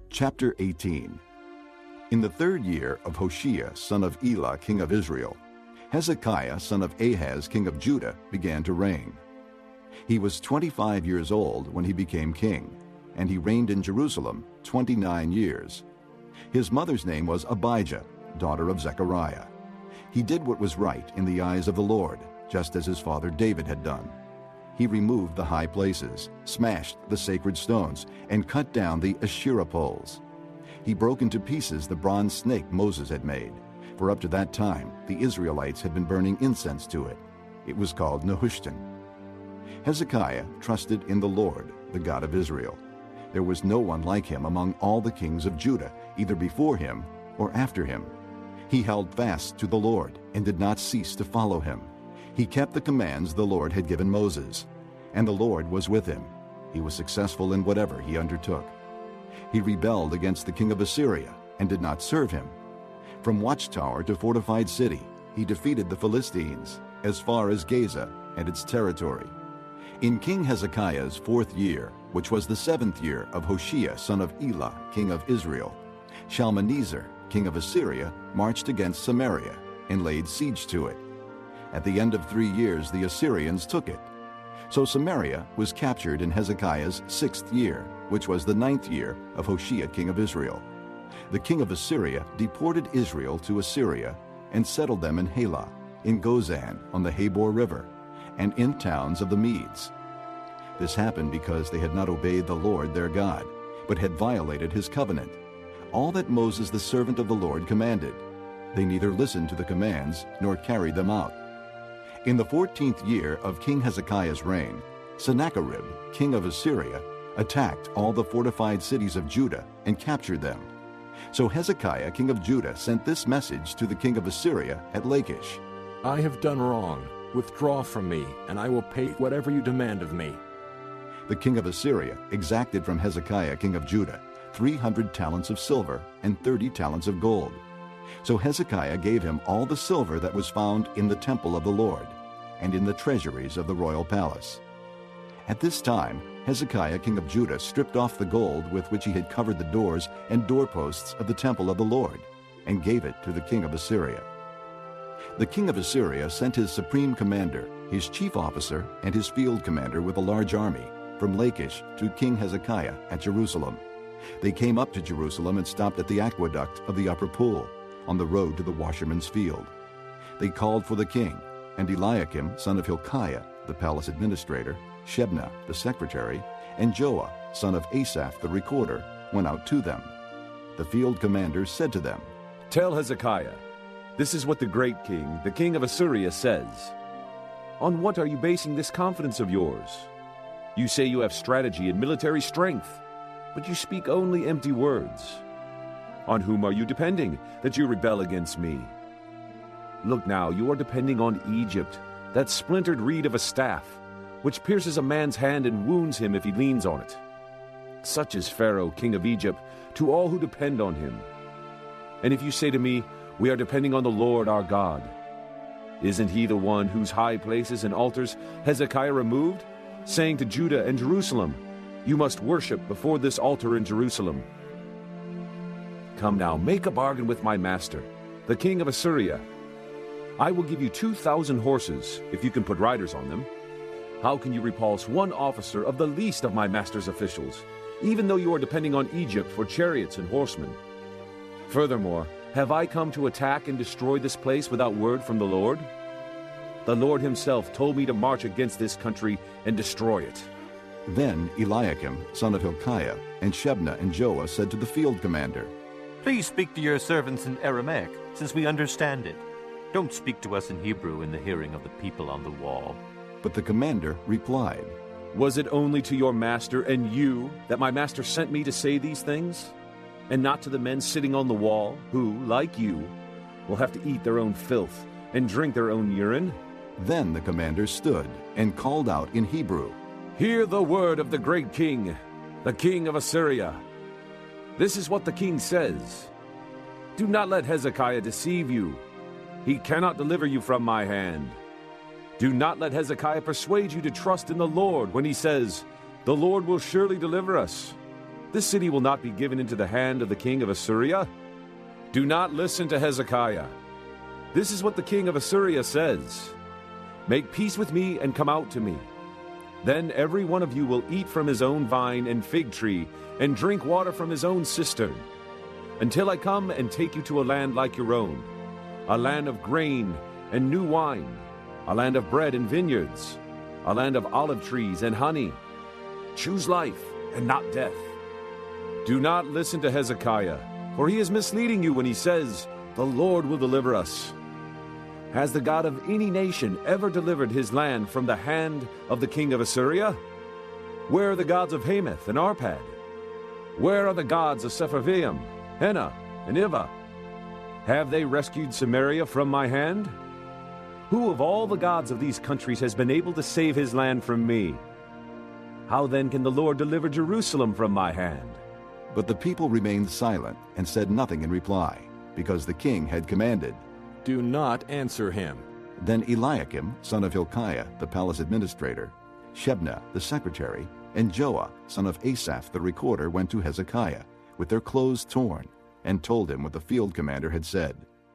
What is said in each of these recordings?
Chapter 18. In the 3rd year of Hoshea, son of Elah, king of Israel, Hezekiah, son of Ahaz, king of Judah, began to reign. He was 25 years old when he became king, and he reigned in Jerusalem 29 years. His mother's name was Abijah, daughter of Zechariah. He did what was right in the eyes of the Lord, just as his father David had done. He removed the high places, smashed the sacred stones, and cut down the Asherah poles. He broke into pieces the bronze snake Moses had made, for up to that time the Israelites had been burning incense to it. It was called Nehushtan. Hezekiah trusted in the Lord, the God of Israel. There was no one like him among all the kings of Judah, either before him or after him. He held fast to the Lord and did not cease to follow him. He kept the commands the Lord had given Moses, and the Lord was with him. He was successful in whatever he undertook. He rebelled against the king of Assyria and did not serve him. From watchtower to fortified city, he defeated the Philistines as far as Gaza and its territory. In King Hezekiah's 4th year, which was the 7th year of Hoshea, son of Elah, king of Israel, Shalmaneser, king of Assyria, marched against Samaria and laid siege to it. At the end of 3 years, the Assyrians took it. So Samaria was captured in Hezekiah's 6th year, which was the 9th year of Hoshea, king of Israel. The king of Assyria deported Israel to Assyria and settled them in Halah, in Gozan on the Habor River, and in towns of the Medes. This happened because they had not obeyed the Lord their God, but had violated his covenant, all that Moses the servant of the Lord commanded. They neither listened to the commands nor carried them out. In the 14th year of King Hezekiah's reign, Sennacherib, king of Assyria, attacked all the fortified cities of Judah and captured them. So Hezekiah, king of Judah, sent this message to the king of Assyria at Lachish: I have done wrong. Withdraw from me, and I will pay whatever you demand of me. The king of Assyria exacted from Hezekiah, king of Judah, 300 talents of silver and 30 talents of gold. So Hezekiah gave him all the silver that was found in the temple of the Lord, and in the treasuries of the royal palace. At this time, Hezekiah, king of Judah, stripped off the gold with which he had covered the doors and doorposts of the temple of the Lord, and gave it to the king of Assyria. The king of Assyria sent his supreme commander, his chief officer, and his field commander with a large army from Lachish to King Hezekiah at Jerusalem. They came up to Jerusalem and stopped at the aqueduct of the upper pool, on the road to the washerman's field. They called for the king, and Eliakim, son of Hilkiah, the palace administrator, Shebna, the secretary, and Joah, son of Asaph, the recorder, went out to them. The field commander said to them, Tell Hezekiah, this is what the great king, the king of Assyria, says. On what are you basing this confidence of yours? You say you have strategy and military strength, but you speak only empty words. On whom are you depending, that you rebel against me? Look now, you are depending on Egypt, that splintered reed of a staff, which pierces a man's hand and wounds him if he leans on it. Such is Pharaoh, king of Egypt, to all who depend on him. And if you say to me, we are depending on the Lord our God, isn't he the one whose high places and altars Hezekiah removed, saying to Judah and Jerusalem, you must worship before this altar in Jerusalem? Come now, make a bargain with my master, the king of Assyria. I will give you 2,000 horses, if you can put riders on them. How can you repulse one officer of the least of my master's officials, even though you are depending on Egypt for chariots and horsemen? Furthermore, have I come to attack and destroy this place without word from the Lord? The Lord himself told me to march against this country and destroy it. Then Eliakim, son of Hilkiah, and Shebna and Joah said to the field commander, Please speak to your servants in Aramaic, since we understand it. Don't speak to us in Hebrew in the hearing of the people on the wall. But the commander replied, Was it only to your master and you that my master sent me to say these things? And not to the men sitting on the wall, who, like you, will have to eat their own filth and drink their own urine? Then the commander stood and called out in Hebrew, Hear the word of the great king, the king of Assyria. This is what the king says. Do not let Hezekiah deceive you. He cannot deliver you from my hand. Do not let Hezekiah persuade you to trust in the Lord when he says, The Lord will surely deliver us. This city will not be given into the hand of the king of Assyria. Do not listen to Hezekiah. This is what the king of Assyria says. Make peace with me and come out to me. Then every one of you will eat from his own vine and fig tree and drink water from his own cistern, until I come and take you to a land like your own, a land of grain and new wine, a land of bread and vineyards, a land of olive trees and honey. Choose life and not death. Do not listen to Hezekiah, for he is misleading you when he says, "The Lord will deliver us." Has the God of any nation ever delivered his land from the hand of the king of Assyria? Where are the gods of Hamath and Arpad? Where are the gods of Sepharvaim, Hena, and Ivah? Have they rescued Samaria from my hand? Who of all the gods of these countries has been able to save his land from me? How then can the Lord deliver Jerusalem from my hand? But the people remained silent and said nothing in reply, because the king had commanded. Do not answer him. Then Eliakim, son of Hilkiah, the palace administrator, Shebna, the secretary, and Joah, son of Asaph, the recorder, went to Hezekiah, with their clothes torn, and told him what the field commander had said.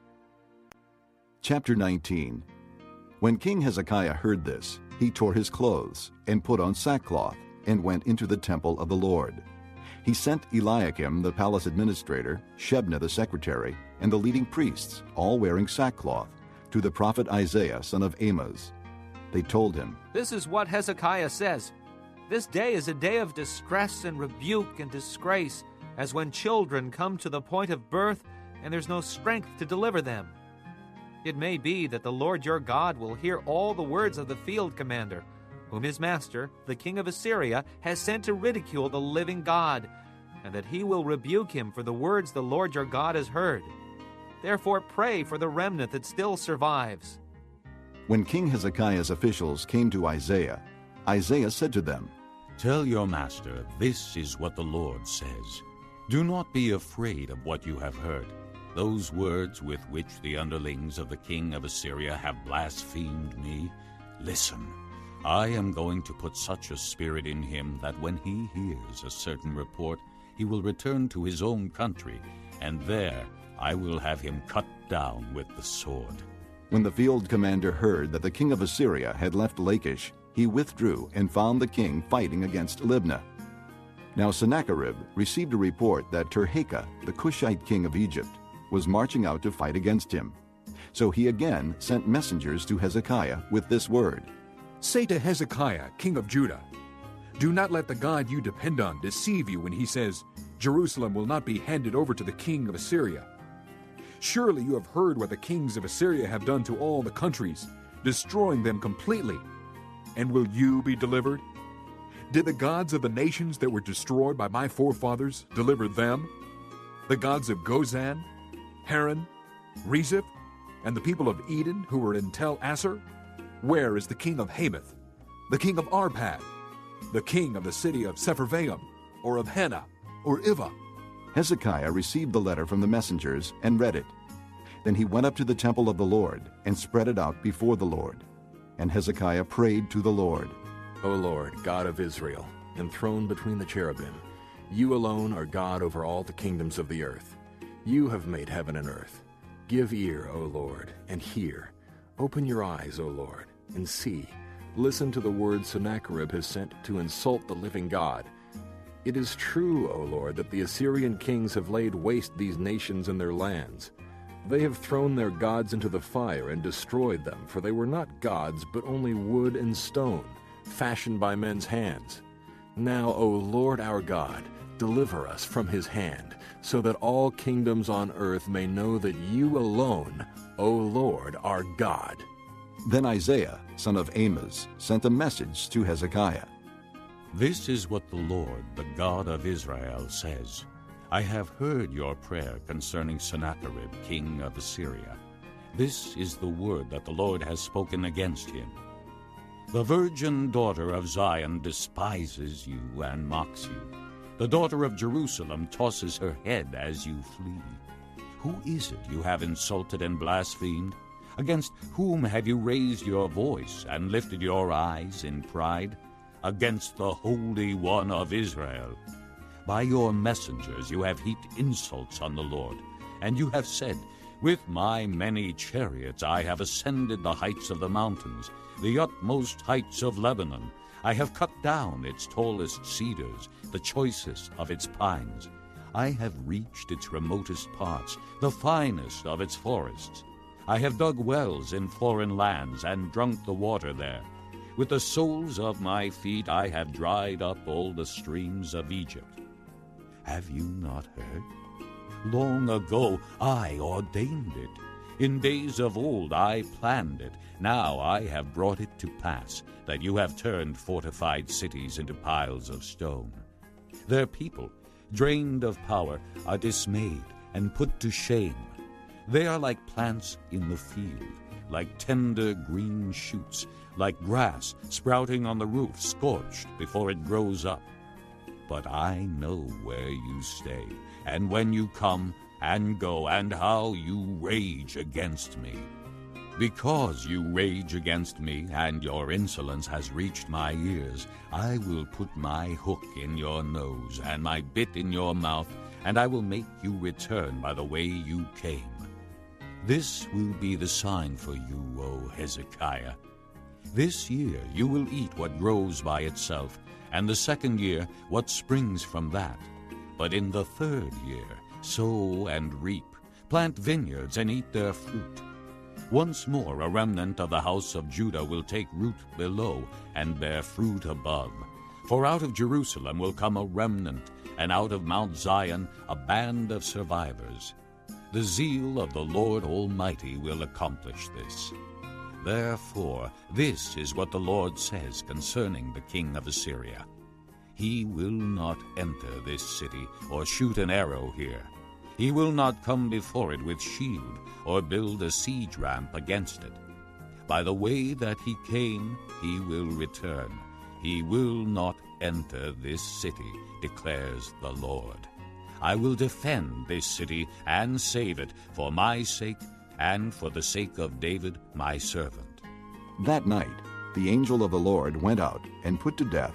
Chapter 19. When King Hezekiah heard this, he tore his clothes, and put on sackcloth, and went into the temple of the Lord. He sent Eliakim, the palace administrator, Shebna, the secretary, and the leading priests, all wearing sackcloth, to the prophet Isaiah, son of Amoz. They told him, "This is what Hezekiah says. This day is a day of distress and rebuke and disgrace, as when children come to the point of birth and there's no strength to deliver them. It may be that the Lord your God will hear all the words of the field commander, whom his master, the king of Assyria, has sent to ridicule the living God, and that he will rebuke him for the words the Lord your God has heard. Therefore pray for the remnant that still survives." When King Hezekiah's officials came to Isaiah, Isaiah said to them, "Tell your master, this is what the Lord says. Do not be afraid of what you have heard. Those words with which the underlings of the king of Assyria have blasphemed me. Listen, I am going to put such a spirit in him that when he hears a certain report, he will return to his own country, and there I will have him cut down with the sword." When the field commander heard that the king of Assyria had left Lachish, he withdrew and found the king fighting against Libnah. Now Sennacherib received a report that Tirhakah, the Cushite king of Egypt, was marching out to fight against him. So he again sent messengers to Hezekiah with this word, "Say to Hezekiah, king of Judah, do not let the God you depend on deceive you when he says, 'Jerusalem will not be handed over to the king of Assyria.' Surely you have heard what the kings of Assyria have done to all the countries, destroying them completely. And will you be delivered? Did the gods of the nations that were destroyed by my forefathers deliver them? The gods of Gozan, Haran, Rezeph, and the people of Eden who were in Tel Assar? Where is the king of Hamath, the king of Arpad, the king of the city of Sepharvaim, or of Hena, or Ivah?" Hezekiah received the letter from the messengers and read it. Then he went up to the temple of the Lord and spread it out before the Lord. And Hezekiah prayed to the Lord, O Lord, God of Israel, enthroned between the cherubim, you alone are God over all the kingdoms of the earth. You have made heaven and earth. Give ear, O Lord, and hear. Open your eyes, O Lord, and see. Listen to the words Sennacherib has sent to insult the living God. It is true, O Lord, that the Assyrian kings have laid waste these nations and their lands. They have thrown their gods into the fire and destroyed them, for they were not gods, but only wood and stone, fashioned by men's hands. Now, O Lord our God, deliver us from his hand, so that all kingdoms on earth may know that you alone, O Lord, are God." Then Isaiah, son of Amoz, sent a message to Hezekiah. This is what the Lord, the God of Israel, says. I have heard your prayer concerning Sennacherib, king of Assyria. This is the word that the Lord has spoken against him. The virgin daughter of Zion despises you and mocks you. The daughter of Jerusalem tosses her head as you flee. Who is it you have insulted and blasphemed? Against whom have you raised your voice and lifted your eyes in pride? Against the Holy One of Israel. By your messengers you have heaped insults on the Lord, and you have said, With my many chariots I have ascended the heights of the mountains, the utmost heights of Lebanon. I have cut down its tallest cedars, the choicest of its pines. I have reached its remotest parts, the finest of its forests. I have dug wells in foreign lands and drunk the water there. With the soles of my feet I have dried up all the streams of Egypt. Have you not heard? Long ago I ordained it. In days of old I planned it. Now I have brought it to pass, that you have turned fortified cities into piles of stone. Their people, drained of power, are dismayed and put to shame. They are like plants in the field, like tender green shoots, like grass sprouting on the roof, scorched before it grows up. But I know where you stay, and when you come and go, and how you rage against me. Because you rage against me, and your insolence has reached my ears, I will put my hook in your nose, and my bit in your mouth, and I will make you return by the way you came. This will be the sign for you, O Hezekiah. This year you will eat what grows by itself, and the second year what springs from that. But in the third year sow and reap, plant vineyards and eat their fruit. Once more a remnant of the house of Judah will take root below and bear fruit above. For out of Jerusalem will come a remnant, and out of Mount Zion a band of survivors. The zeal of the Lord Almighty will accomplish this. Therefore, this is what the Lord says concerning the king of Assyria. He will not enter this city or shoot an arrow here. He will not come before it with shield or build a siege ramp against it. By the way that he came, he will return. He will not enter this city, declares the Lord. I will defend this city and save it for my sake and for the sake of David my servant. That night the angel of the Lord went out and put to death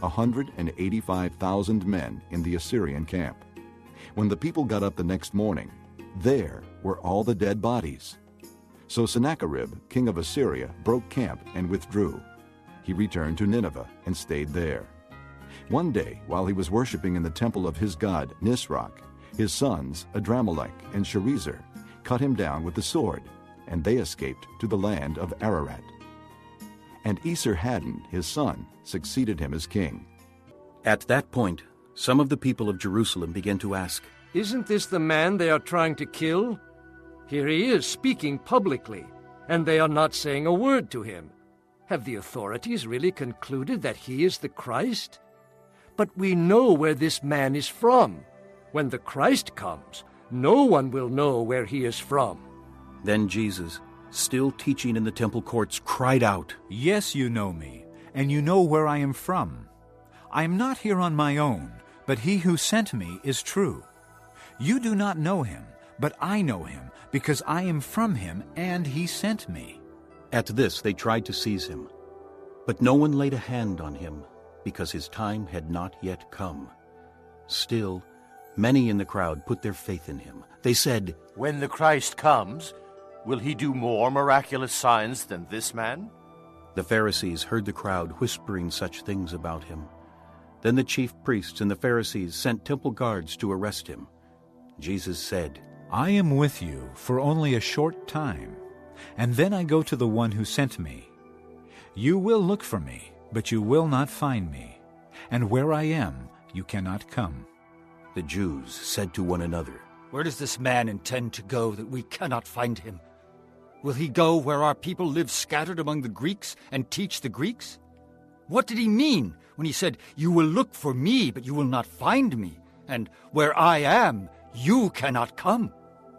185,000 men in the Assyrian camp. When the people got up the next morning, there were all the dead bodies. So Sennacherib, king of Assyria, broke camp and withdrew. He returned to Nineveh and stayed there. One day, while he was worshiping in the temple of his god Nisroch, his sons Adramelech and Sharezer cut him down with the sword, and they escaped to the land of Ararat. And Esarhaddon, his son, succeeded him as king. At that point, some of the people of Jerusalem began to ask, Isn't this the man they are trying to kill? Here he is speaking publicly, and they are not saying a word to him. Have the authorities really concluded that he is the Christ? But we know where this man is from. When the Christ comes, no one will know where he is from. Then Jesus, still teaching in the temple courts, cried out, Yes, you know me, and you know where I am from. I am not here on my own, but he who sent me is true. You do not know him, but I know him, because I am from him, and he sent me. At this they tried to seize him, but no one laid a hand on him, because his time had not yet come. Still, many in the crowd put their faith in him. They said, When the Christ comes, will he do more miraculous signs than this man? The Pharisees heard the crowd whispering such things about him. Then the chief priests and the Pharisees sent temple guards to arrest him. Jesus said, I am with you for only a short time, and then I go to the one who sent me. You will look for me, but you will not find me, and where I am, you cannot come. The Jews said to one another, Where does this man intend to go that we cannot find him? Will he go where our people live scattered among the Greeks and teach the Greeks? What did he mean when he said, You will look for me, but you will not find me, and where I am, you cannot come?